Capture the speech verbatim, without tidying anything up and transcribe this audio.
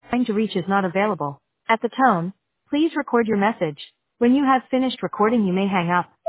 trying to reach is not available. At the tone, please record your message. When you have finished recording, you may hang up.